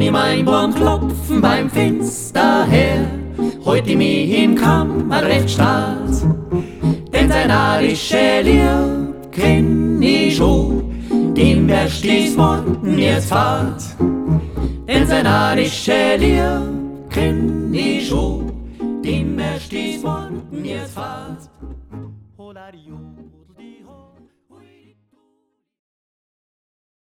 ich mein Baum klopfen beim Fenster her, heut ich mich im Kammer recht stolz. Denn sein arische Lied kenn ich schon, dem wärst dies Morgen jetzt fahrt. Denn sein arische Lied kenn ich schon, dem wärst dies Morgen jetzt fahrt.